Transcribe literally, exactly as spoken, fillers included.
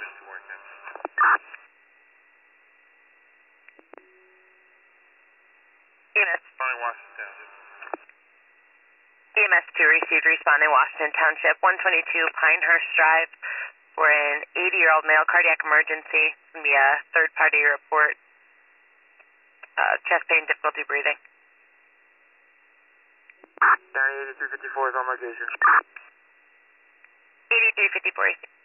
Mister Morgan. E M S. Responding Washington Township. E M S two received, responding Washington Township, one twenty-two Pinehurst Drive for an eighty-year-old male cardiac emergency. It's going to be a third-party report. Uh, chest pain, difficulty breathing. County eighty-three fifty-four is on location. eighty-three fifty-four.